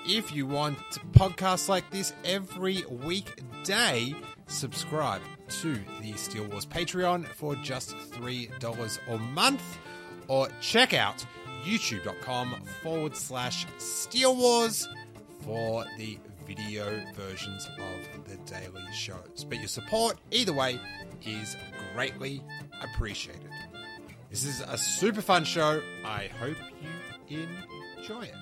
if you want podcasts like this every weekday, subscribe to the Steel Wars Patreon for just $3 a month, or check out youtube.com/Steel Wars for the video versions of the daily shows. But your support, either way, is greatly appreciated. This is a super fun show. I hope you enjoy it.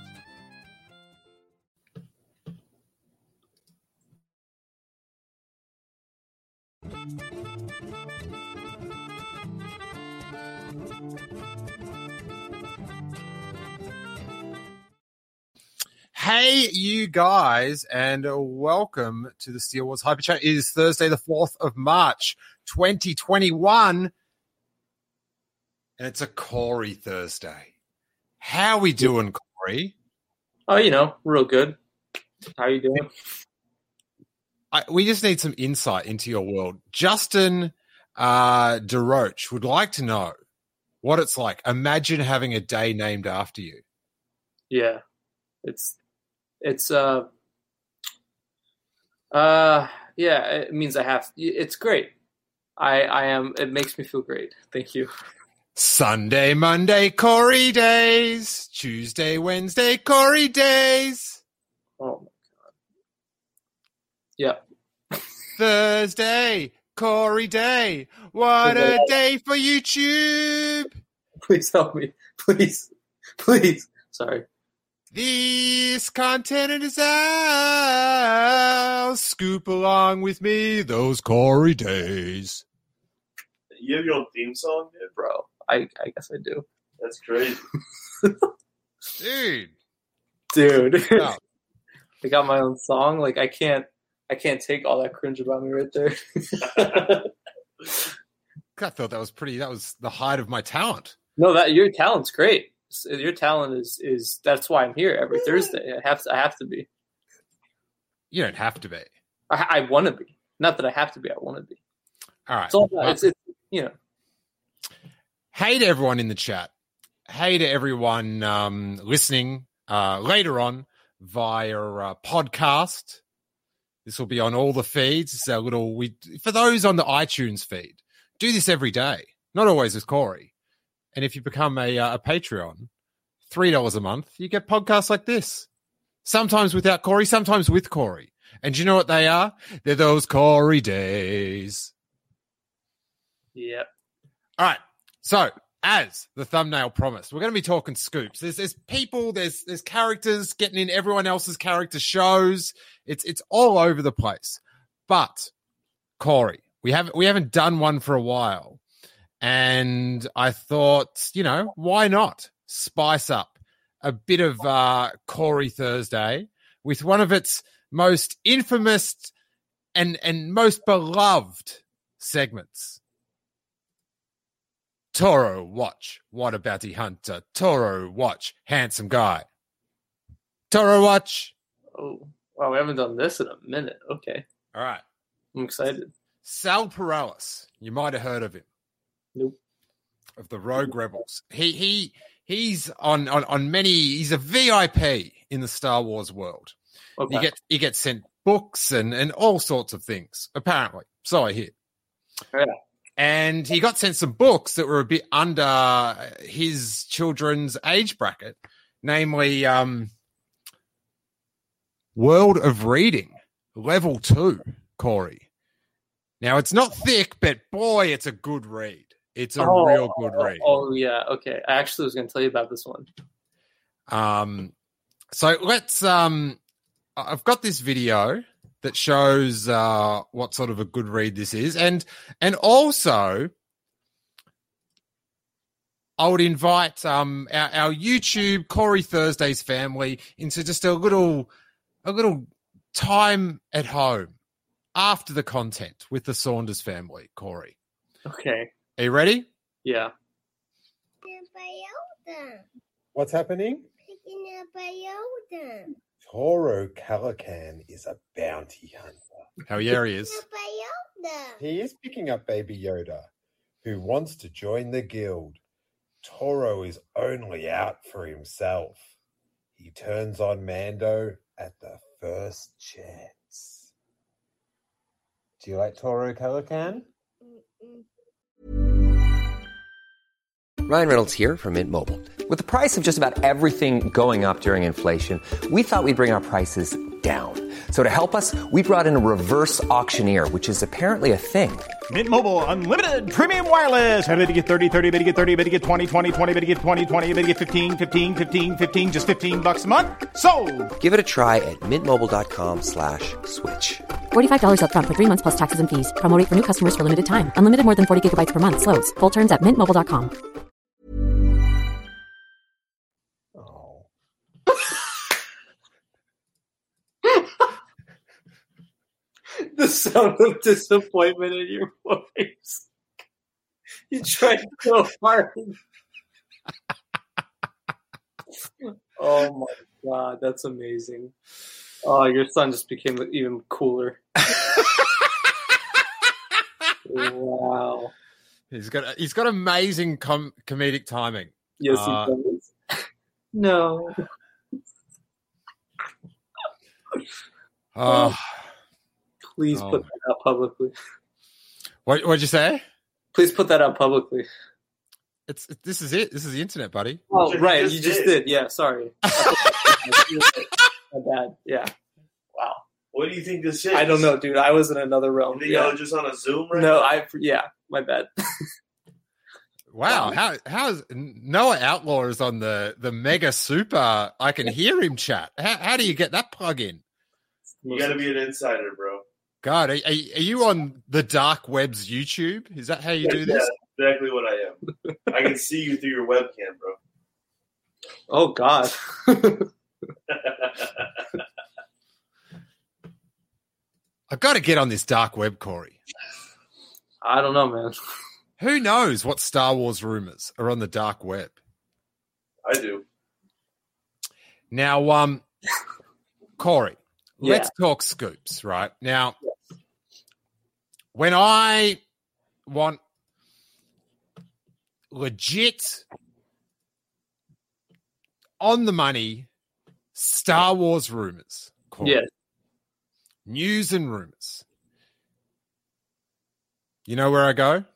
Hey, you guys, and welcome to the Steel Wars Hyper Chat. It is Thursday, the 4th of March, 2021, and it's a Corey Thursday. How we doing, Corey? Oh, real good. How you doing? We just need some insight into your world. Justin DeRoche would like to know what it's like. Imagine having a day named after you. Yeah, it means I have. It's great. I am. It makes me feel great. Thank you. Sunday, Monday, Corey days. Tuesday, Wednesday, Corey days. Oh my god. Yeah. Thursday, Corey day. What a day for YouTube. Please help me. Please. Sorry. This content is ours. Scoop along with me those Corey days. You have your own theme song, dude? Bro, I guess I do. That's great. Dude. Oh. I got my own song. Like I can't take all that cringe about me right there. I thought that was the height of my talent. No, your talent's great. Your talent is that's why I'm here every Thursday. I have to be. You don't have to be. I want to be. Not that I have to be. I want to be. All right. It's all about, it's Hey to everyone in the chat. Hey to everyone listening later on via podcast. This will be on all the feeds. It's our for those on the iTunes feed, do this every day. Not always with Corey. And if you become a Patreon, $3 a month, you get podcasts like this. Sometimes without Corey, sometimes with Corey. And do you know what they are? They're those Corey days. Yep. All right. So, as the thumbnail promised, we're going to be talking scoops. There's people, there's characters getting in everyone else's character shows. It's all over the place. But, Corey, we haven't done one for a while. And I thought, why not spice up a bit of Corey Thursday with one of its most infamous and most beloved segments. Toro Watch, what a bounty hunter. Toro Watch, handsome guy. Toro Watch. Oh, wow, we haven't done this in a minute. Okay. All right. I'm excited. Sal Perales, you might have heard of him. Nope. Of the Rogue Rebels. He's on many. He's a VIP in the Star Wars world. Okay. He gets sent books and all sorts of things. Apparently, so I hear. Yeah. And he got sent some books that were a bit under his children's age bracket, namely World of Reading, Level 2, Corey. Now, it's not thick, but boy, it's a good read. It's a real good read. Oh, yeah. Okay. I actually was going to tell you about this one. So let's, I've got this video that shows what sort of a good read this is. And also, I would invite our YouTube Corey Thursdays family into just a little time at home after the content with the Saunders family, Corey. Okay. Are you ready? Yeah. What's happening? Picking up a Yoda. Toro Calican is a bounty hunter. Oh, yeah, he is. He is picking up Baby Yoda, who wants to join the guild. Toro is only out for himself. He turns on Mando at the first chance. Do you like Toro Calican? Ryan Reynolds here from Mint Mobile. With the price of just about everything going up during inflation, we thought we'd bring our prices down. So to help us, we brought in a reverse auctioneer, which is apparently a thing. Mint Mobile Unlimited Premium Wireless. How to get 30, 30, bit to get 30, bit to get 20, 20, 20, bit to get 20, 20, bit to get 15, 15, 15, 15, just $15 a month? Sold! Give it a try at mintmobile.com/switch. $45 up front for 3 months plus taxes and fees. Promo rate for new customers for limited time. Unlimited more than 40 gigabytes per month. Slows full terms at mintmobile.com. Oh. The sound of disappointment in your voice. You tried so hard. Oh my god, that's amazing. Oh, your son just became even cooler. Wow. He's got amazing comedic timing. Yes, he does. No. Please put that out publicly. What'd you say? Please put that out publicly. This is it. This is the internet, buddy. Oh, right. You just did. Yeah, sorry. My bad. Yeah. Wow. What do you think this is? I don't know, dude. I was in another realm. You think I was just on a Zoom right now? No, my bad. Wow. How is Noah Outlaw is on the mega super? I can hear him chat. How do you get that plug in? You got to be an insider, bro. God, are you on the dark web's YouTube? Is that how you do this? Yeah, exactly what I am. I can see you through your webcam, bro. Oh, God. I've got to get on this dark web, Corey. I don't know, man. Who knows what Star Wars rumors are on the dark web? I do. Now, Corey, let's talk scoops, right? Now, when I want legit, on the money, Star Wars rumors, Corey, news and rumors, you know where I go?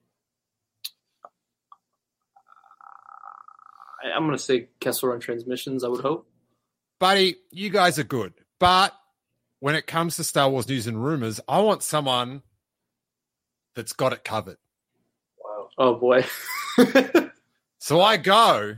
I'm going to say Kessel Run Transmissions, I would hope. Buddy, you guys are good. But when it comes to Star Wars news and rumors, I want someone that's got it covered. Wow. Oh, boy. So I go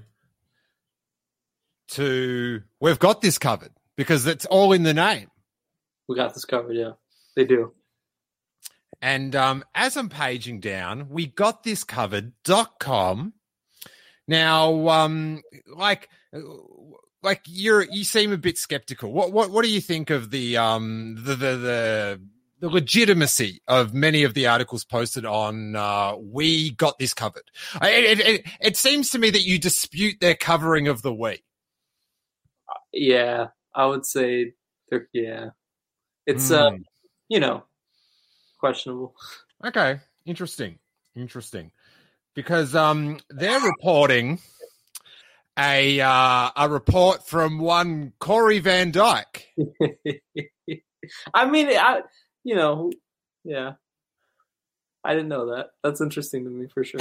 to, we've got this covered because it's all in the name. We got this covered, yeah. They do. And as I'm paging down, we got this covered.com. Now, like you seem a bit skeptical. What do you think of the legitimacy of many of the articles posted on We Got This Covered? It seems to me that you dispute their covering of the We. Yeah, I would say it's questionable. Okay, interesting. Because they're reporting a report from one Corey Van Dyke. I mean, I didn't know that. That's interesting to me for sure.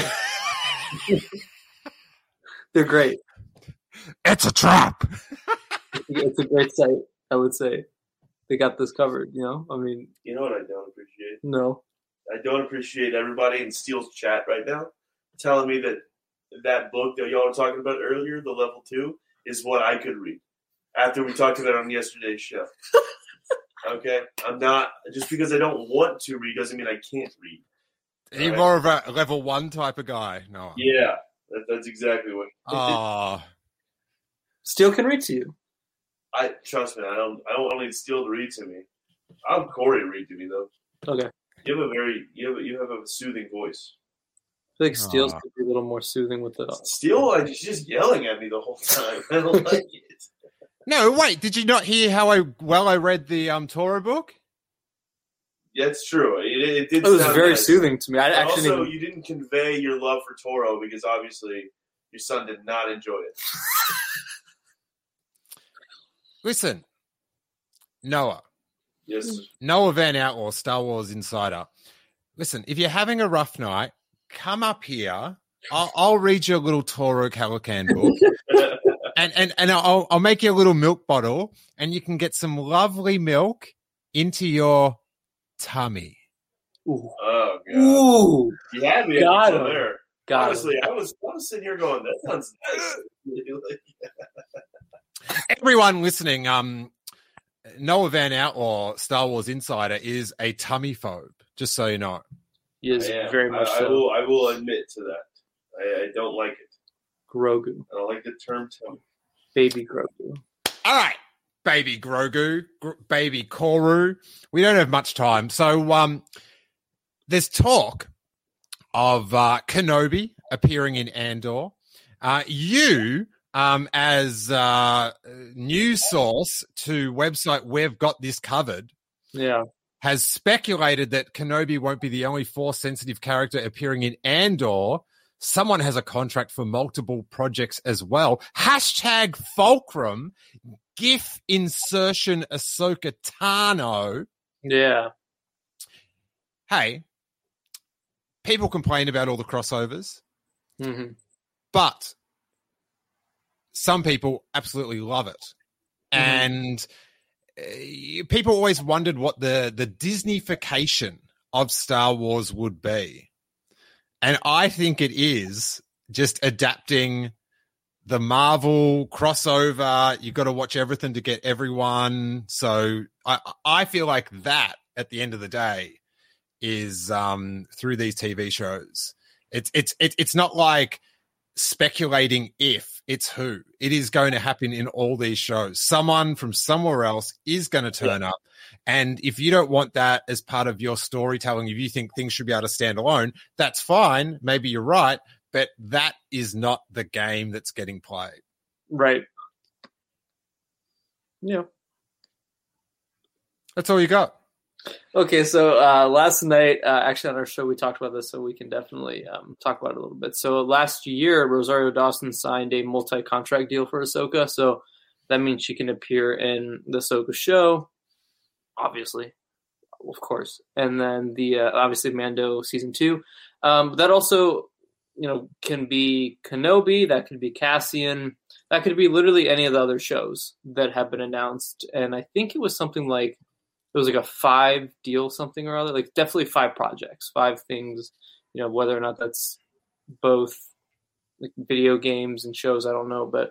They're great. It's a trap. It's a great site, I would say. They got this covered, I mean... You know what I don't appreciate? No. I don't appreciate everybody in Steele's chat right now telling me that book that y'all were talking about earlier, the level 2, is what I could read after we talked about it on yesterday's show. Okay? I'm not, just because I don't want to read doesn't mean I can't read. Are you more of a level 1 type of guy, Noah? Yeah, that's exactly what. Steele can read to you. Trust me, I don't need Steele to read to me. I'm Corey to read to me though. Okay. You have a soothing voice. I feel like Steele's could be a little more soothing with the Steele, he's just yelling at me the whole time. I don't like it. No, wait, did you not hear how I read the Toro book? Yeah, it's true. It did. It was very soothing to me. You didn't convey your love for Toro because obviously your son did not enjoy it. Listen, Noah. Yes. Noah Van Outlaw, Star Wars Insider. Listen, if you're having a rough night, come up here. I'll read you a little Toro Calican book, and I'll make you a little milk bottle, and you can get some lovely milk into your tummy. Ooh. Oh, God. Ooh. You had me Got up him. there. Got Honestly, him. I was sitting here going, that sounds nice. Everyone listening, Noah Van Outlaw, Star Wars Insider, is a tummy phobe, just so you know. He is I am. very much so. I will admit to that. I don't like it. Grogu. I don't like the term tummy. Baby Grogu. All right, baby Grogu, baby Koru. We don't have much time. So there's talk of Kenobi appearing in Andor. You, as news source to website We've Got This Covered, Yeah. has speculated that Kenobi won't be the only Force-sensitive character appearing in Andor. Someone has a contract for multiple projects as well. Hashtag Fulcrum, GIF insertion Ahsoka Tano. Yeah. Hey, people complain about all the crossovers, Mm-hmm. but some people absolutely love it. And people always wondered what the Disneyfication of Star Wars would be. And I think it is just adapting the Marvel crossover. You've got to watch everything to get everyone. So I feel like that, at the end of the day, is through these TV shows. It's not like speculating if, it's who. It is going to happen in all these shows. Someone from somewhere else is going to turn up. And if you don't want that as part of your storytelling, if you think things should be able to stand alone, that's fine. Maybe you're right, but that is not the game that's getting played. Right. Yeah. That's all you got. Okay, so last night, actually on our show, we talked about this, so we can definitely talk about it a little bit. So last year, Rosario Dawson signed a multi-contract deal for Ahsoka, so that means she can appear in the Ahsoka show, obviously, of course, and then the obviously Mando season 2. That also, can be Kenobi, that could be Cassian, that could be literally any of the other shows that have been announced, and I think it was something like, it was like a 5 deal something or other, like definitely 5 projects, 5 things, whether or not that's both like video games and shows, I don't know, but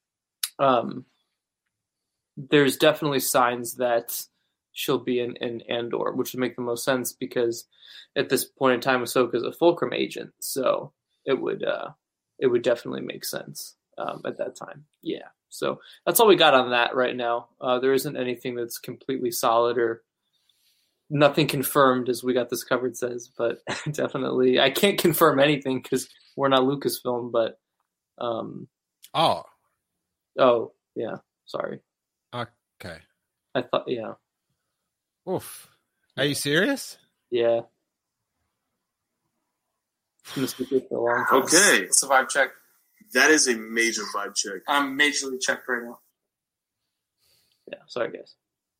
there's definitely signs that she'll be in Andor, which would make the most sense because at this point in time, Ahsoka is a Fulcrum agent, so it would definitely make sense at that time. Yeah. So that's all we got on that right now. There isn't anything that's completely solid or nothing confirmed, as We Got This Covered says, but definitely I can't confirm anything because we're not Lucasfilm, but Oh, yeah, sorry. okay. I thought, yeah. Oof. Are you serious? Yeah. I'm gonna speak it for a long time. Okay. It's a vibe check. That is a major vibe check. I'm majorly checked right now. Yeah, sorry guys.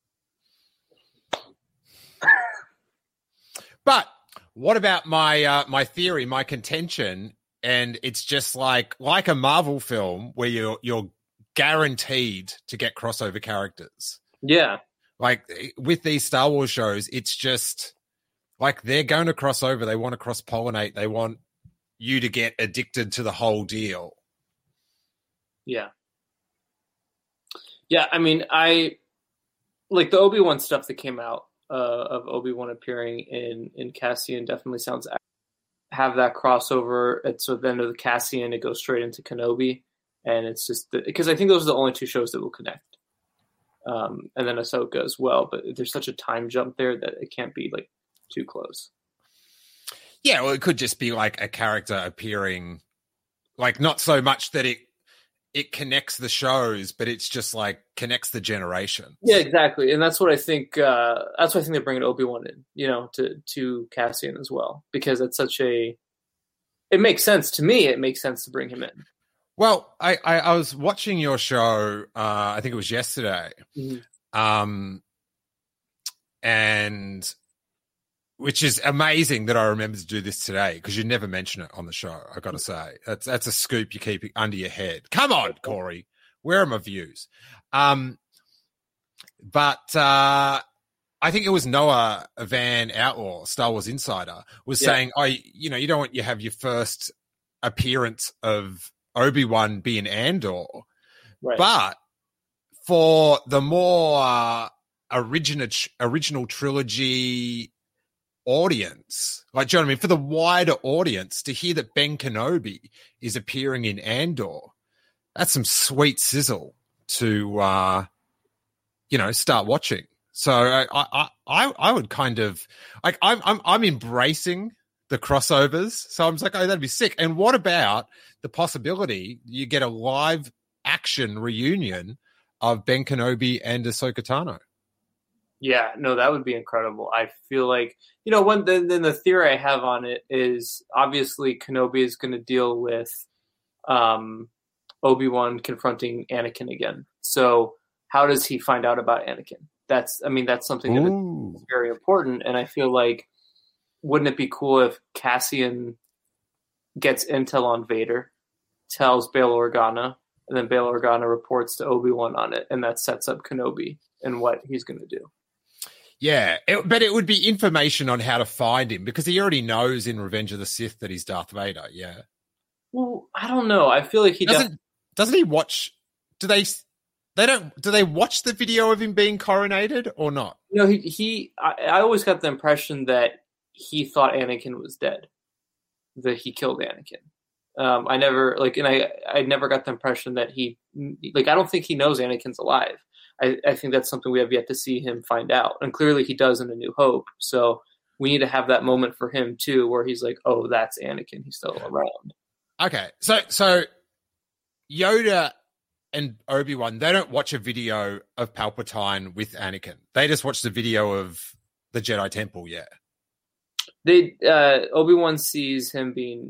But what about my theory, my contention? And it's just like a Marvel film where you're guaranteed to get crossover characters. Yeah. Like with these Star Wars shows, it's just like they're going to cross over. They want to cross-pollinate. They want you to get addicted to the whole deal. Yeah. Yeah, I mean, I like the Obi-Wan stuff that came out of Obi-Wan appearing in Cassian definitely sounds have that crossover. So then of the Cassian, it goes straight into Kenobi. And it's just because I think those are the only 2 shows that will connect. And then Ahsoka as well. But there's such a time jump there that it can't be like too close. Yeah, well, it could just be like a character appearing, like not so much that it connects the shows, but it's just like connects the generation. Yeah, exactly, and that's what I think. That's why I think they're bringing Obi-Wan in, to Cassian as well, because it's such a. It makes sense to me. It makes sense to bring him in. Well, I was watching your show. I think it was yesterday. Mm-hmm. and which is amazing that I remember to do this today because you never mention it on the show. I got to say that's a scoop you keep under your head. Come on, Corey, where are my views? But I think it was Noah Van Outlaw, Star Wars Insider, was saying, you don't want you have your first appearance of Obi-Wan being Andor, Right. but for the more original trilogy audience, like, do you know what I mean? For the wider audience to hear that Ben Kenobi is appearing in Andor, that's some sweet sizzle to, start watching. So I would kind of like, I'm embracing the crossovers. So I'm just like, oh, that'd be sick. And what about the possibility you get a live action reunion of Ben Kenobi and Ahsoka Tano? Yeah, no, that would be incredible. I feel like, then the theory I have on it is obviously Kenobi is going to deal with Obi-Wan confronting Anakin again. So how does he find out about Anakin? That's something that is very important. And I feel like, wouldn't it be cool if Cassian gets intel on Vader, tells Bail Organa, and then Bail Organa reports to Obi-Wan on it, and that sets up Kenobi and what he's going to do. Yeah, but it would be information on how to find him because he already knows in Revenge of the Sith that he's Darth Vader. Yeah. Well, I don't know. I feel like he doesn't he watch? Do they watch the video of him being coronated or not? I always got the impression that he thought Anakin was dead, that he killed Anakin. I never got the impression that I don't think he knows Anakin's alive. I think that's something we have yet to see him find out. And clearly he does in A New Hope. So we need to have that moment for him too, where he's like, oh, that's Anakin. He's still around. Okay. So Yoda and Obi-Wan, they don't watch a video of Palpatine with Anakin. They just watch the video of the Jedi Temple. Yeah. Obi-Wan sees him being,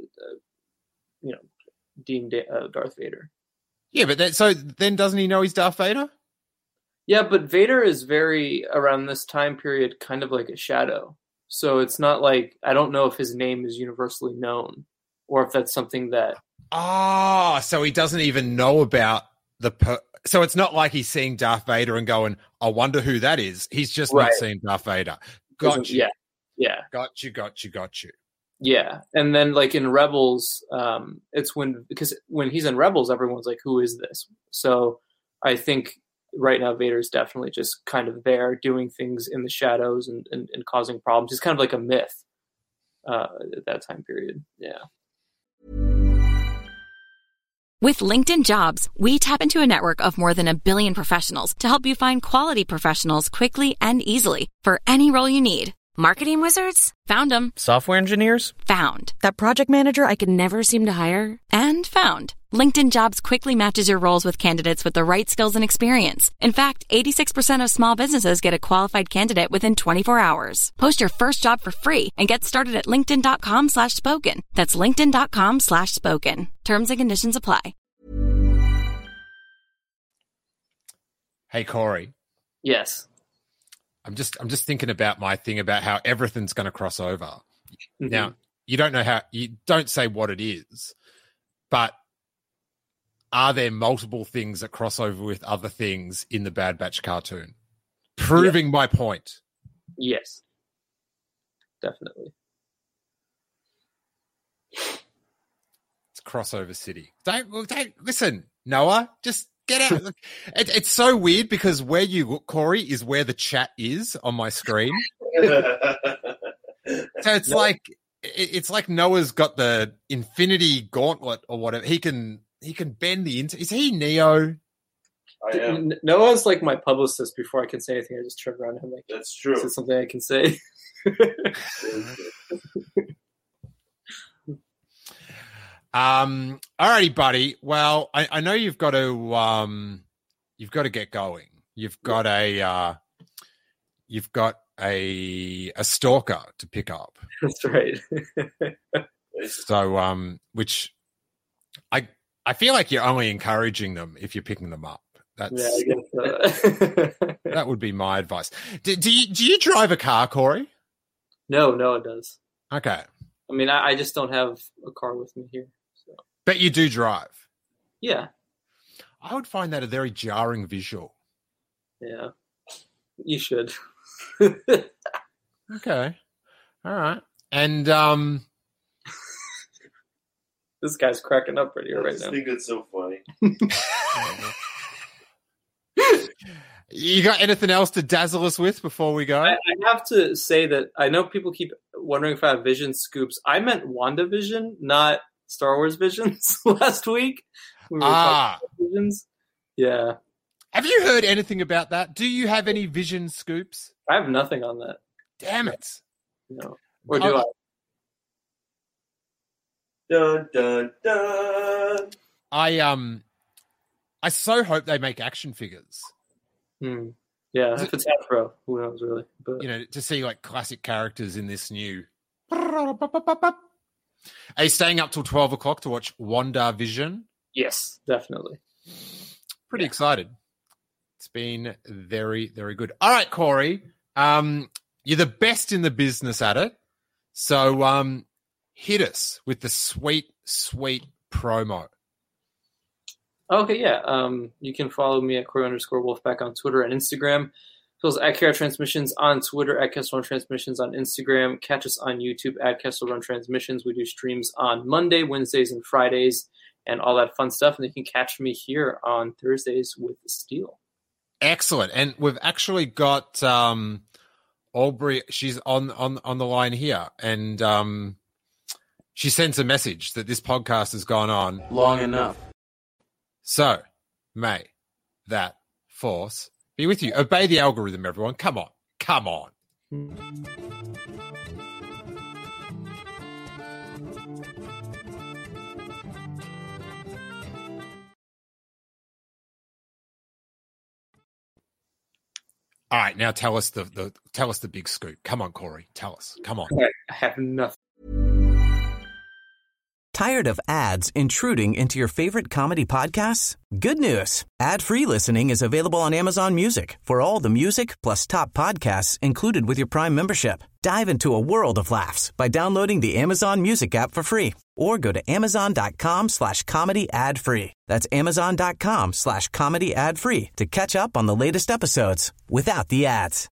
deemed Darth Vader. Yeah, but so then doesn't he know he's Darth Vader? Yeah, but Vader is very, around this time period, kind of like a shadow. So it's not like, I don't know if his name is universally known or if that's something that... so he doesn't even know about so it's not like he's seeing Darth Vader and going, I wonder who that is. He's just not seeing Darth Vader. Got you. Yeah. Got you. Yeah. And then like in Rebels, it's because when he's in Rebels, everyone's like, who is this? So I think right now Vader's definitely just kind of there doing things in the shadows and causing problems. He's kind of like a myth at that time period. Yeah. With LinkedIn Jobs, we tap into a network of more than 1 billion professionals to help you find quality professionals quickly and easily for any role you need. Marketing wizards? Found them. Software engineers? Found. That project manager I could never seem to hire? And found. LinkedIn Jobs quickly matches your roles with candidates with the right skills and experience. In fact, 86% of small businesses get a qualified candidate within 24 hours. Post your first job for free and get started at linkedin.com/spoken. That's linkedin.com/spoken. Terms and conditions apply. Hey, Corey. Yes. I'm just thinking about my thing about how everything's going to cross over. Mm-hmm. Now, you don't say what it is, but are there multiple things that cross over with other things in the Bad Batch cartoon? Proving my point. Yes. Definitely. It's crossover city. Don't listen, Noah, just get out. It's so weird because where you look, Corey, is where the chat is on my screen. So it's like Noah's got the Infinity Gauntlet or whatever. He can bend the internet. Is he Neo? I am. Noah's like my publicist. Before I can say anything, I just turn around and I'm like, that's true. Is it something I can say? Alrighty, buddy. Well, I know you've got to get going. You've got a stalker to pick up. That's right. So, which I feel like you're only encouraging them if you're picking them up. That's Yeah, I guess that would be my advice. Do you drive a car, Corey? No, it does. Okay. I mean, I just don't have a car with me here. So. But you do drive. Yeah. I would find that a very jarring visual. Yeah. You should. Okay. All right. And this guy's cracking up right here I right just now. think it's so funny. you got anything else to dazzle us with before we go? I have to say that I know people keep wondering if I have vision scoops. I meant WandaVision, not Star Wars visions last week. We were talking about visions. Yeah. Have you heard anything about that? Do you have any vision scoops? I have nothing on that. Damn it. No. Or do I? Dun, dun, dun. I so hope they make action figures. Yeah, if it's Hasbro, who knows really? But You know, to see like classic characters in this new. Are you staying up till 12 o'clock to watch WandaVision? yes, definitely. Pretty excited. It's been very, very good. All right, Corey. You're the best in the business at it. So hit us with the sweet, sweet promo. Okay, yeah. You can follow me at Corey_Wolfpack on Twitter and Instagram. As well as at KR Transmissions on Twitter, at Kessel Run Transmissions on Instagram. Catch us on YouTube at Kessel Run Transmissions. We do streams on Monday, Wednesdays, and Fridays, and all that fun stuff. And you can catch me here on Thursdays with Steel. Excellent. And we've actually got Aubrey. She's on the line here, and she sends a message that this podcast has gone on long enough. So may that force be with you. Obey the algorithm, everyone. Come on. Come on. All right, now tell us the big scoop. Come on, Corey. Tell us. Come on. I have nothing. Tired of ads intruding into your favorite comedy podcasts? Good news. Ad-free listening is available on Amazon Music for all the music plus top podcasts included with your Prime membership. Dive into a world of laughs by downloading the Amazon Music app for free or go to amazon.com/comedy ad-free. That's amazon.com/comedy ad-free to catch up on the latest episodes without the ads.